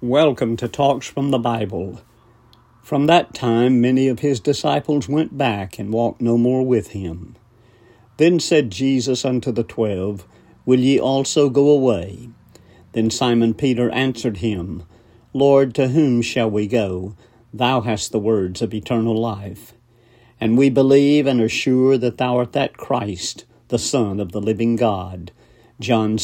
Welcome to Talks from the Bible. From that time many of his disciples went back and walked no more with him. Then said Jesus unto the 12, Will ye also go away? Then Simon Peter answered him, Lord, to whom shall we go? Thou hast the words of eternal life. And we believe and are sure that thou art that Christ, the Son of the living God. John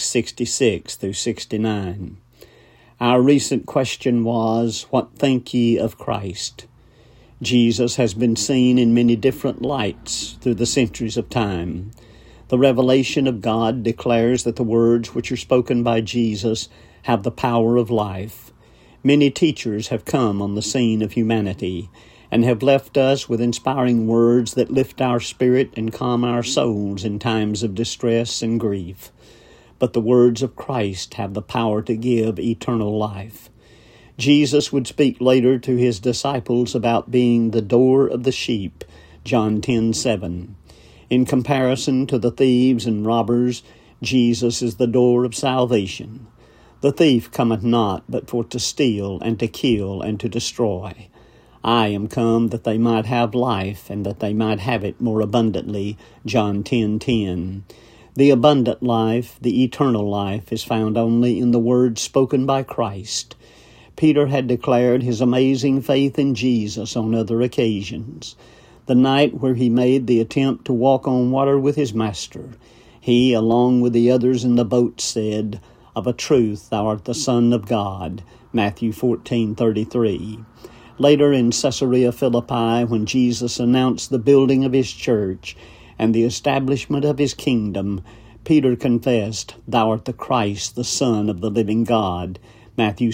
6:66-69. Our recent question was, What think ye of Christ? Jesus has been seen in many different lights through the centuries of time. The revelation of God declares that the words which are spoken by Jesus have the power of life. Many teachers have come on the scene of humanity and have left us with inspiring words that lift our spirit and calm our souls in times of distress and grief. But the words of Christ have the power to give eternal life. Jesus would speak later to his disciples about being the door of the sheep, John 10:7. In comparison to the thieves and robbers, Jesus is the door of salvation. The thief cometh not but for to steal and to kill and to destroy. I am come that they might have life, and that they might have it more abundantly, John 10:10. The abundant life, the eternal life, is found only in the words spoken by Christ. Peter had declared his amazing faith in Jesus on other occasions. The night where he made the attempt to walk on water with his master, he, along with the others in the boat, said, Of a truth thou art the Son of God, Matthew 14:33. Later in Caesarea Philippi, when Jesus announced the building of his church and the establishment of his kingdom, Peter confessed, Thou art the Christ, the Son of the living God, Matthew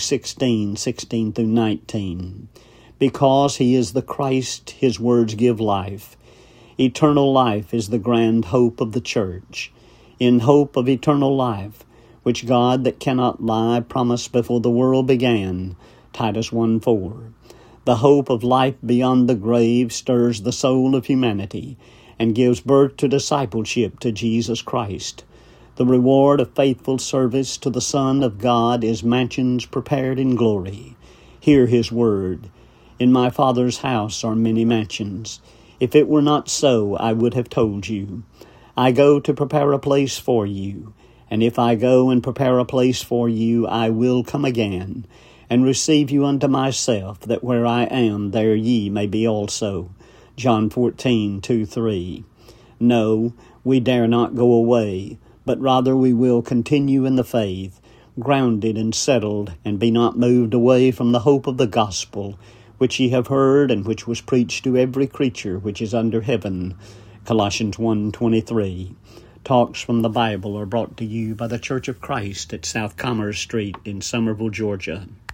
16:16-19. Because he is the Christ, his words give life. Eternal life is the grand hope of the church. In hope of eternal life, which God that cannot lie promised before the world began, Titus 1:4. The hope of life beyond the grave stirs the soul of humanity and gives birth to discipleship to Jesus Christ. The reward of faithful service to the Son of God is mansions prepared in glory. Hear his word. In my Father's house are many mansions. If it were not so, I would have told you. I go to prepare a place for you. And if I go and prepare a place for you, I will come again, and receive you unto myself, that where I am, there ye may be also. John 14:2-3. No, we dare not go away, but rather we will continue in the faith, grounded and settled, and be not moved away from the hope of the gospel, which ye have heard, and which was preached to every creature which is under heaven. Colossians 1:23. Talks from the Bible are brought to you by the Church of Christ at South Commerce Street in Summerville, Georgia.